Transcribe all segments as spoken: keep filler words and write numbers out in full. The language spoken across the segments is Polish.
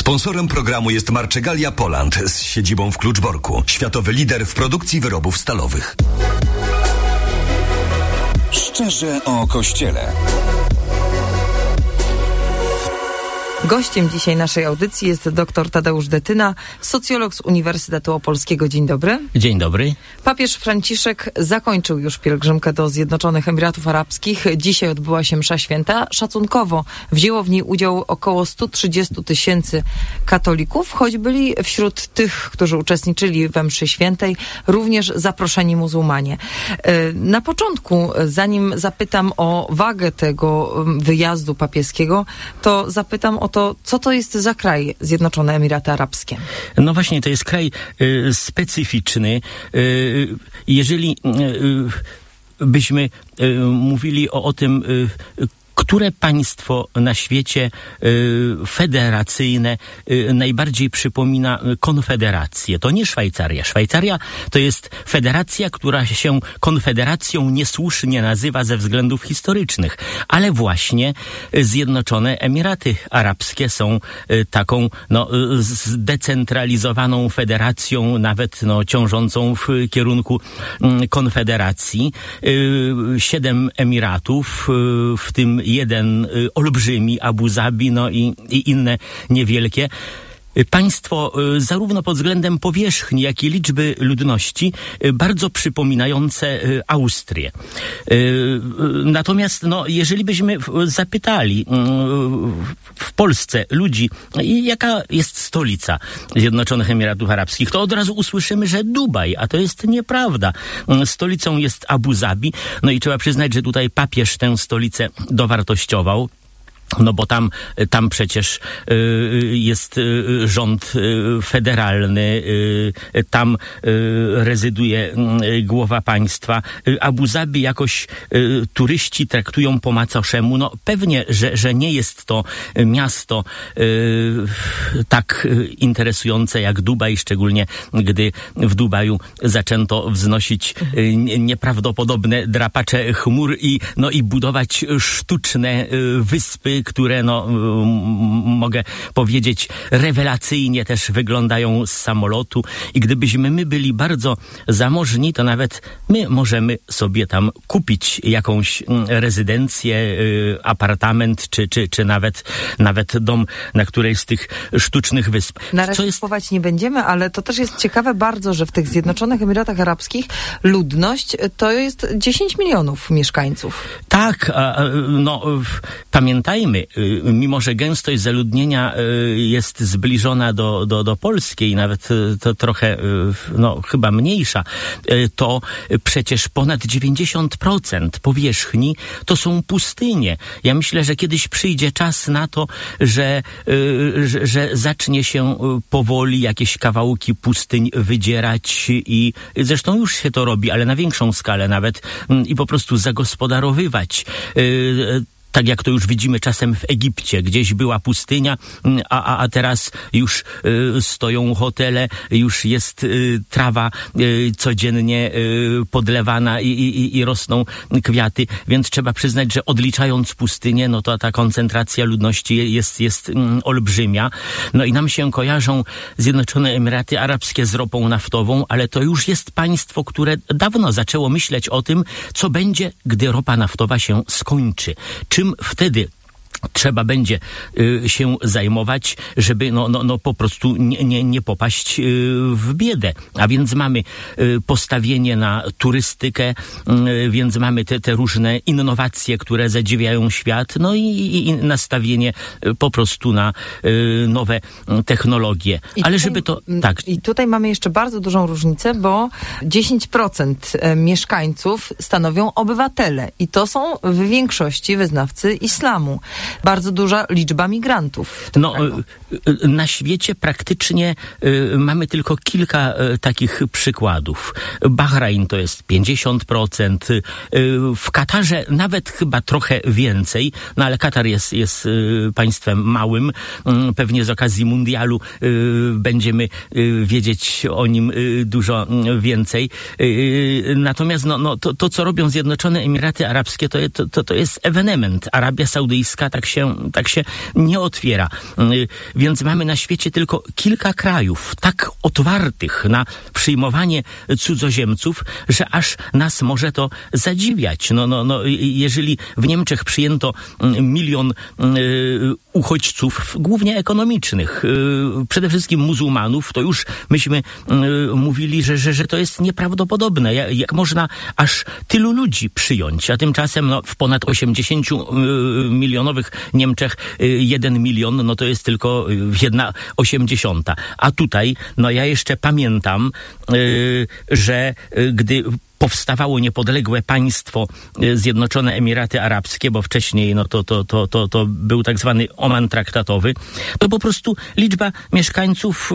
Sponsorem programu jest Marczegalia Poland z siedzibą w Kluczborku. Światowy lider w produkcji wyrobów stalowych. Szczerze o Kościele. Gościem dzisiaj naszej audycji jest dr Tadeusz Detyna, socjolog z Uniwersytetu Opolskiego. Dzień dobry. Dzień dobry. Papież Franciszek zakończył już pielgrzymkę do Zjednoczonych Emiratów Arabskich. Dzisiaj odbyła się msza święta. Szacunkowo wzięło w niej udział około sto trzydzieści tysięcy katolików, choć byli wśród tych, którzy uczestniczyli we mszy świętej, również zaproszeni muzułmanie. Na początku, zanim zapytam o wagę tego wyjazdu papieskiego, to zapytam o to, co to jest za kraj Zjednoczone Emiraty Arabskie? No właśnie, to jest kraj y, specyficzny. Y, jeżeli y, byśmy y, mówili o, o tym, y, które państwo na świecie y, federacyjne y, najbardziej przypomina konfederację? To nie Szwajcaria. Szwajcaria to jest federacja, która się konfederacją niesłusznie nazywa ze względów historycznych. Ale właśnie Zjednoczone Emiraty Arabskie są y, taką no, zdecentralizowaną federacją, nawet no, ciążącą w kierunku y, konfederacji. Y, siedem emiratów, y, w tym jeden y, olbrzymi, Abu Zabi, no i, i inne niewielkie. Państwo y, zarówno pod względem powierzchni, jak i liczby ludności y, bardzo przypominające y, Austrię. Y, y, natomiast no, jeżeli byśmy zapytali y, w Polsce ludzi, jaka jest stolica Zjednoczonych Emiratów Arabskich, to od razu usłyszymy, że Dubaj, a to jest nieprawda. Stolicą jest Abu Zabi, no i trzeba przyznać, że tutaj papież tę stolicę dowartościował. No bo tam, tam przecież y, jest y, rząd y, federalny, y, tam y, rezyduje y, głowa państwa. Y, Abu Zabi jakoś y, turyści traktują po macoszemu. No pewnie, że, że nie jest to miasto y, tak y, interesujące jak Dubaj, szczególnie gdy w Dubaju zaczęto wznosić y, nieprawdopodobne drapacze chmur i, no, i budować sztuczne y, wyspy, które, no, mogę powiedzieć, rewelacyjnie też wyglądają z samolotu. I gdybyśmy my byli bardzo zamożni, to nawet my możemy sobie tam kupić jakąś rezydencję, apartament, czy, czy, czy nawet, nawet dom na którejś z tych sztucznych wysp. Na razie jest... kupować nie będziemy, ale to też jest ciekawe bardzo, że w tych Zjednoczonych Emiratach Arabskich ludność to jest dziesięć milionów mieszkańców. Tak, no pamiętajmy, mimo że gęstość zaludnienia jest zbliżona do, do, do polskiej, nawet to trochę, no chyba mniejsza, to przecież ponad dziewięćdziesiąt procent powierzchni to są pustynie. Ja myślę, że kiedyś przyjdzie czas na to, że, że, że zacznie się powoli jakieś kawałki pustyń wydzierać i zresztą już się to robi, ale na większą skalę nawet i po prostu zagospodarowywać. Tak jak to już widzimy czasem w Egipcie. Gdzieś była pustynia, a, a, a teraz już y, stoją hotele, już jest y, trawa y, codziennie y, podlewana i, i, i rosną kwiaty. Więc trzeba przyznać, że odliczając pustynię, no to ta koncentracja ludności jest, jest mm, olbrzymia. No i nam się kojarzą Zjednoczone Emiraty Arabskie z ropą naftową, ale to już jest państwo, które dawno zaczęło myśleć o tym, co będzie, gdy ropa naftowa się skończy. Czym wtedy trzeba będzie y, się zajmować, żeby no, no, no po prostu nie, nie, nie popaść y, w biedę. A więc mamy y, postawienie na turystykę, y, więc mamy te, te różne innowacje, które zadziwiają świat, no i, i, i nastawienie y, po prostu na y, nowe y, technologie. I Ale tutaj, żeby to... tak. I tutaj mamy jeszcze bardzo dużą różnicę, bo dziesięć procent mieszkańców stanowią obywatele i to są w większości wyznawcy islamu. Bardzo duża liczba migrantów. No, na świecie praktycznie y, mamy tylko kilka y, takich przykładów. Bahrajn to jest pięćdziesiąt procent, y, w Katarze nawet chyba trochę więcej, no ale Katar jest, jest y, państwem małym. Y, pewnie z okazji mundialu y, będziemy y, wiedzieć o nim y, dużo y, więcej. Y, natomiast no, no, to, to, co robią Zjednoczone Emiraty Arabskie, to, to, to jest ewenement. Arabia Saudyjska tak tak się, tak się nie otwiera. Więc mamy na świecie tylko kilka krajów tak otwartych na przyjmowanie cudzoziemców, że aż nas może to zadziwiać. No, no, no, jeżeli w Niemczech przyjęto milion uchodźców, głównie ekonomicznych, przede wszystkim muzułmanów, to już myśmy mówili, że, że, że to jest nieprawdopodobne. Jak, jak można aż tylu ludzi przyjąć? A tymczasem no, w ponad osiemdziesięciomilionowych Niemczech jeden milion, no to jest tylko jedna osiemdziesiąta. A tutaj, no ja jeszcze pamiętam, yy, że yy, gdy powstawało niepodległe państwo Zjednoczone Emiraty Arabskie, bo wcześniej no to, to, to, to, to był tak zwany Oman traktatowy, to po prostu liczba mieszkańców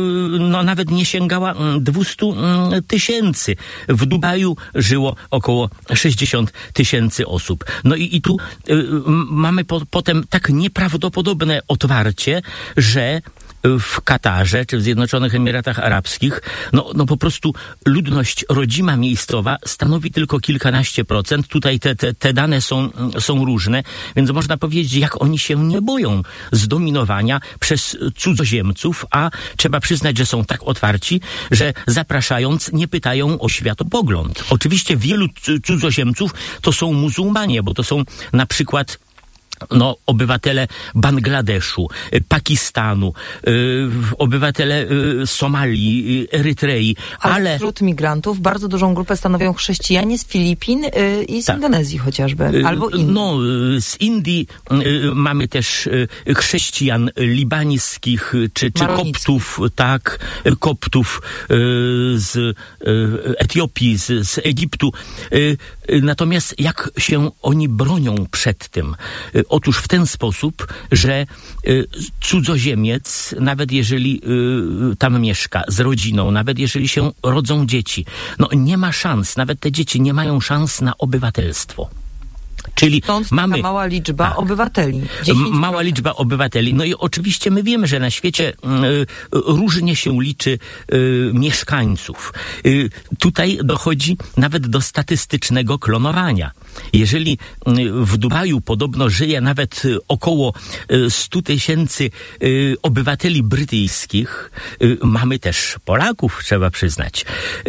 no nawet nie sięgała dwieście tysięcy. W Dubaju żyło około sześćdziesiąt tysięcy osób. No i, i tu y, mamy po, potem tak nieprawdopodobne otwarcie, że w Katarze czy w Zjednoczonych Emiratach Arabskich, no, no po prostu ludność rodzima miejscowa stanowi tylko kilkanaście procent. Tutaj te, te, te dane są, są różne, więc można powiedzieć, jak oni się nie boją zdominowania przez cudzoziemców, a trzeba przyznać, że są tak otwarci, że zapraszając nie pytają o światopogląd. Oczywiście wielu cudzoziemców to są muzułmanie, bo to są na przykład no, obywatele Bangladeszu, Pakistanu, yy, obywatele yy, Somalii, yy, Erytrei, ale... ale... wśród migrantów bardzo dużą grupę stanowią chrześcijanie z Filipin yy, i z tak. Indonezji chociażby, yy, albo Indii. No, yy, z Indii yy, mamy też yy, chrześcijan libańskich, czy, czy koptów, tak, koptów yy, z yy, Etiopii, z, z Egiptu. Yy, yy, natomiast jak się oni bronią przed tym? Yy, Otóż w ten sposób, że y, cudzoziemiec, nawet jeżeli y, tam mieszka z rodziną, nawet jeżeli się rodzą dzieci, no nie ma szans, nawet te dzieci nie mają szans na obywatelstwo. Czyli Stąd mamy taka mała liczba tak, obywateli. Mała liczba obywateli. No i oczywiście my wiemy, że na świecie y, różnie się liczy y, mieszkańców. Y, tutaj dochodzi nawet do statystycznego klonowania. Jeżeli w Dubaju podobno żyje nawet około sto tysięcy obywateli brytyjskich, mamy też Polaków, trzeba przyznać,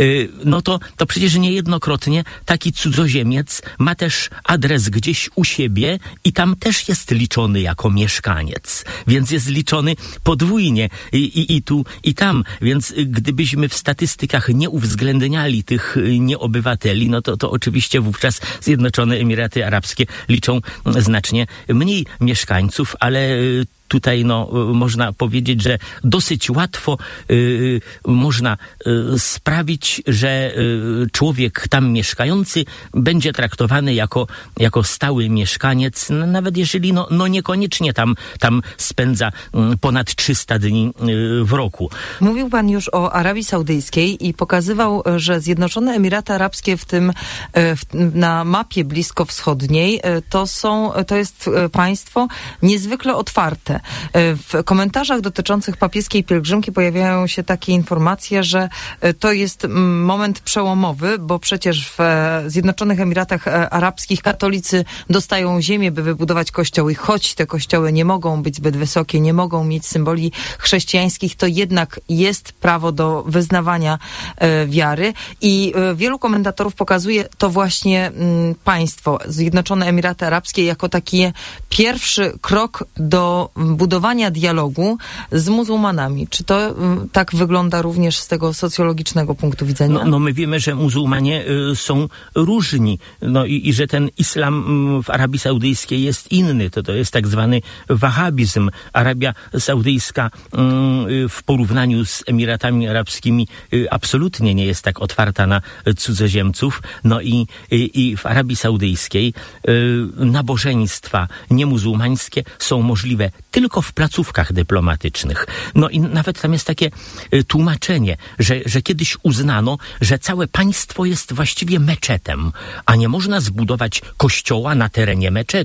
no to, to przecież niejednokrotnie taki cudzoziemiec ma też adres gdzieś u siebie i tam też jest liczony jako mieszkaniec, więc jest liczony podwójnie i, i, i tu, i tam. Więc gdybyśmy w statystykach nie uwzględniali tych nieobywateli, no to, to oczywiście wówczas Zjednoczone Emiraty Arabskie liczą znacznie mniej mieszkańców, ale tutaj no, można powiedzieć, że dosyć łatwo y, można y, sprawić, że y, człowiek tam mieszkający będzie traktowany jako, jako stały mieszkaniec, no, nawet jeżeli no, no niekoniecznie tam, tam spędza y, ponad trzysta dni y, w roku. Mówił pan już o Arabii Saudyjskiej i pokazywał, że Zjednoczone Emiraty Arabskie w tym w, na mapie bliskowschodniej to są, to jest państwo niezwykle otwarte. W komentarzach dotyczących papieskiej pielgrzymki pojawiają się takie informacje, że to jest moment przełomowy, bo przecież w Zjednoczonych Emiratach Arabskich katolicy dostają ziemię, by wybudować kościoły. Choć te kościoły nie mogą być zbyt wysokie, nie mogą mieć symboli chrześcijańskich, to jednak jest prawo do wyznawania wiary i wielu komentatorów pokazuje to właśnie państwo, Zjednoczone Emiraty Arabskie, jako taki pierwszy krok do budowania dialogu z muzułmanami. Czy to y, tak wygląda również z tego socjologicznego punktu widzenia? No, no my wiemy, że muzułmanie y, są różni. No i, i że ten islam y, w Arabii Saudyjskiej jest inny. To, to jest tak zwany wahabizm. Arabia Saudyjska y, w porównaniu z Emiratami Arabskimi y, absolutnie nie jest tak otwarta na cudzoziemców. No i, y, i w Arabii Saudyjskiej y, nabożeństwa niemuzułmańskie są możliwe tylko w placówkach dyplomatycznych. No i nawet tam jest takie y, tłumaczenie, że, że kiedyś uznano, że całe państwo jest właściwie meczetem, a nie można zbudować kościoła na terenie meczetu.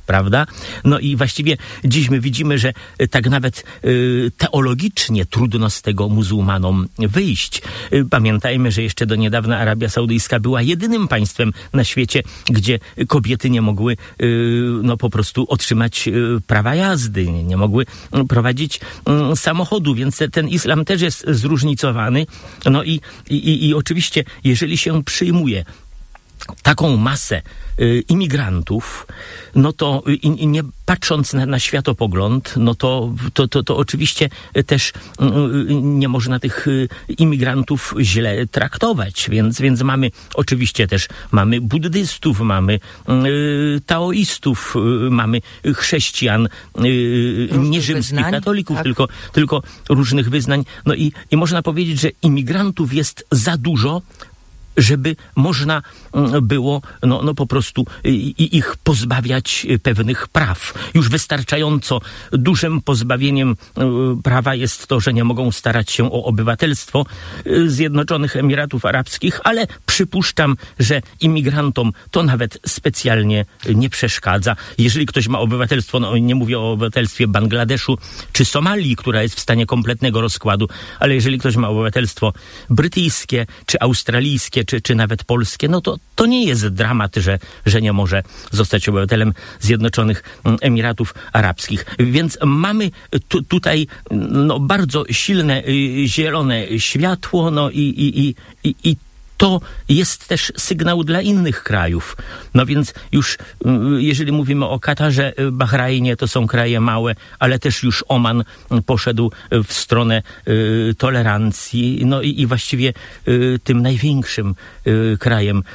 prawda? No i właściwie dziś my widzimy, że tak nawet y, teologicznie trudno z tego muzułmanom wyjść. Y, pamiętajmy, że jeszcze do niedawna Arabia Saudyjska była jedynym państwem na świecie, gdzie kobiety nie mogły y, no po prostu otrzymać y, prawa jazdy, nie, nie mogły prowadzić y, samochodu, więc te, ten islam też jest zróżnicowany. No i, i, i oczywiście, jeżeli się przyjmuje taką masę y, imigrantów, no to i, i nie patrząc na, na światopogląd, no to, to, to, to oczywiście też y, nie można tych y, imigrantów źle traktować, więc, więc mamy oczywiście też mamy buddystów, mamy y, taoistów, y, mamy chrześcijan, y, nie rzymskich wyznań, katolików, tak. tylko, tylko różnych wyznań. No i, i można powiedzieć, że imigrantów jest za dużo, żeby można było no, no po prostu ich pozbawiać pewnych praw. Już wystarczająco dużym pozbawieniem prawa jest to, że nie mogą starać się o obywatelstwo Zjednoczonych Emiratów Arabskich, ale przypuszczam, że imigrantom to nawet specjalnie nie przeszkadza. Jeżeli ktoś ma obywatelstwo, no nie mówię o obywatelstwie Bangladeszu czy Somalii, która jest w stanie kompletnego rozkładu, ale jeżeli ktoś ma obywatelstwo brytyjskie czy australijskie, Czy, czy nawet polskie, no to, to nie jest dramat, że, że nie może zostać obywatelem Zjednoczonych Emiratów Arabskich. Więc mamy tu, tutaj no, bardzo silne y, zielone światło, no i, i, i, i, i to jest też sygnał dla innych krajów. No więc już jeżeli mówimy o Katarze, Bahrajnie, to są kraje małe, ale też już Oman poszedł w stronę y, tolerancji. No i, i właściwie y, tym największym y, krajem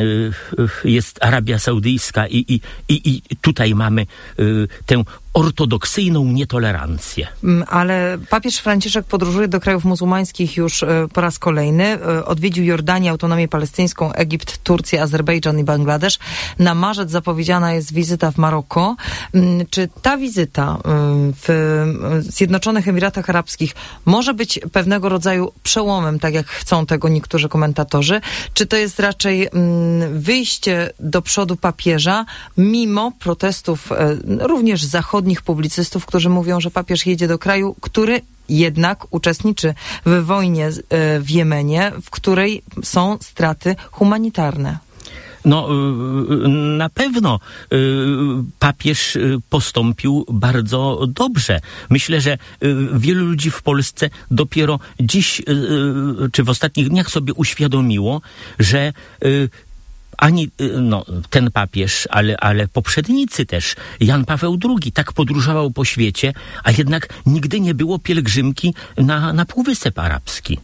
y, jest Arabia Saudyjska i, i, i, i tutaj mamy y, tę ortodoksyjną nietolerancję. Ale papież Franciszek podróżuje do krajów muzułmańskich już po raz kolejny. Odwiedził Jordanię, Autonomię Palestyńską, Egipt, Turcję, Azerbejdżan i Bangladesz. Na marzec zapowiedziana jest wizyta w Maroko. Czy ta wizyta w Zjednoczonych Emiratach Arabskich może być pewnego rodzaju przełomem, tak jak chcą tego niektórzy komentatorzy? Czy to jest raczej wyjście do przodu papieża, mimo protestów również zachodnich publicystów, którzy mówią, że papież jedzie do kraju, który jednak uczestniczy w wojnie w Jemenie, w której są straty humanitarne? No, na pewno papież postąpił bardzo dobrze. Myślę, że wielu ludzi w Polsce dopiero dziś, czy w ostatnich dniach sobie uświadomiło, że ani no, ten papież, ale, ale poprzednicy też, Jan Paweł drugi, tak podróżował po świecie, a jednak nigdy nie było pielgrzymki na, na Półwysep Arabski.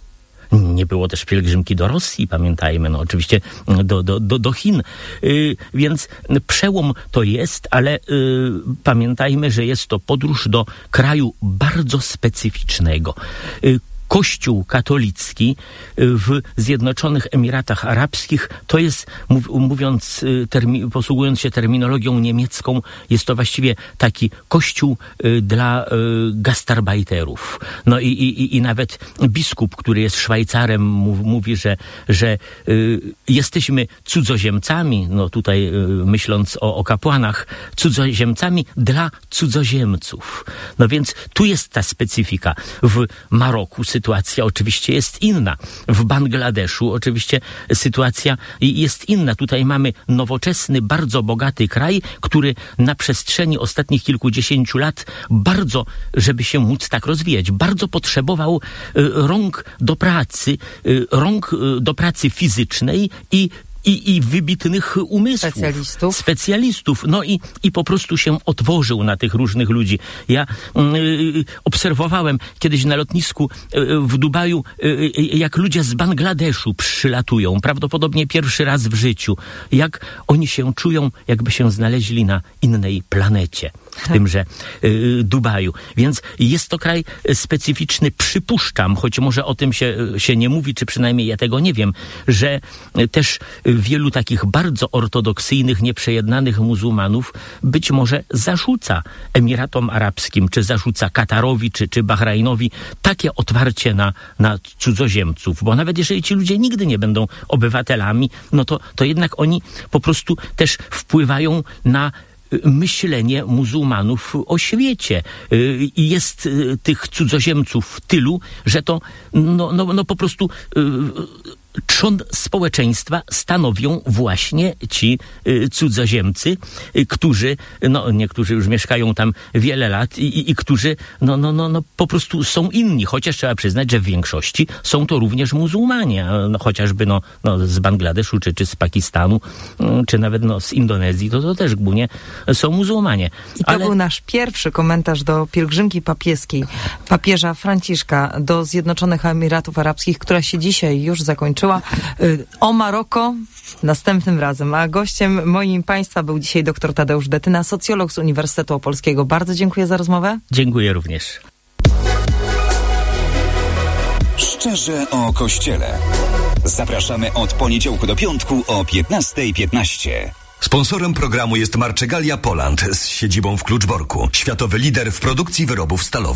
Nie było też pielgrzymki do Rosji, pamiętajmy, no oczywiście do, do, do, do Chin. Yy, więc przełom to jest, ale yy, pamiętajmy, że jest to podróż do kraju bardzo specyficznego. Yy, Kościół katolicki w Zjednoczonych Emiratach Arabskich to jest, mów, mówiąc, termi, posługując się terminologią niemiecką, jest to właściwie taki kościół dla gastarbeiterów. No i, i, i nawet biskup, który jest Szwajcarem, mów, mówi, że, że y, jesteśmy cudzoziemcami, no tutaj y, myśląc o, o kapłanach, cudzoziemcami dla cudzoziemców. No więc tu jest ta specyfika. W Maroku sytuacja oczywiście jest inna. W Bangladeszu oczywiście sytuacja jest inna. Tutaj mamy nowoczesny, bardzo bogaty kraj, który na przestrzeni ostatnich kilkudziesięciu lat bardzo, żeby się móc tak rozwijać, bardzo potrzebował y, rąk do pracy, y, rąk y, do pracy fizycznej i I, i wybitnych umysłów. Specjalistów. Specjalistów. No i, i po prostu się otworzył na tych różnych ludzi. Ja y, obserwowałem kiedyś na lotnisku y, w Dubaju, y, jak ludzie z Bangladeszu przylatują. Prawdopodobnie pierwszy raz w życiu. Jak oni się czują, jakby się znaleźli na innej planecie. W tak. tymże y, Dubaju. Więc jest to kraj specyficzny. Przypuszczam, choć może o tym się, się nie mówi, czy przynajmniej ja tego nie wiem, że też wielu takich bardzo ortodoksyjnych, nieprzejednanych muzułmanów być może zarzuca Emiratom Arabskim, czy zarzuca Katarowi, czy, czy Bahrajnowi takie otwarcie na, na cudzoziemców. Bo nawet jeżeli ci ludzie nigdy nie będą obywatelami, no to, to jednak oni po prostu też wpływają na myślenie muzułmanów o świecie. I jest tych cudzoziemców tylu, że to no, no, no po prostu trzon społeczeństwa stanowią właśnie ci y, cudzoziemcy, y, którzy, no niektórzy już mieszkają tam wiele lat i, i, i którzy no, no, no, no po prostu są inni, chociaż trzeba przyznać, że w większości są to również muzułmanie, no, chociażby no, no, z Bangladeszu, czy, czy z Pakistanu, y, czy nawet no, z Indonezji, to, to też głównie są muzułmanie. I to Ale... był nasz pierwszy komentarz do pielgrzymki papieskiej papieża Franciszka do Zjednoczonych Emiratów Arabskich, która się dzisiaj już zakończyła. O Maroko następnym razem. A gościem moim Państwa był dzisiaj dr Tadeusz Detyna, socjolog z Uniwersytetu Opolskiego. Bardzo dziękuję za rozmowę. Dziękuję również. Szczerze o Kościele. Zapraszamy od poniedziałku do piątku o piętnasta piętnaście. Sponsorem programu jest Marczegalia Poland z siedzibą w Kluczborku. Światowy lider w produkcji wyrobów stalowych.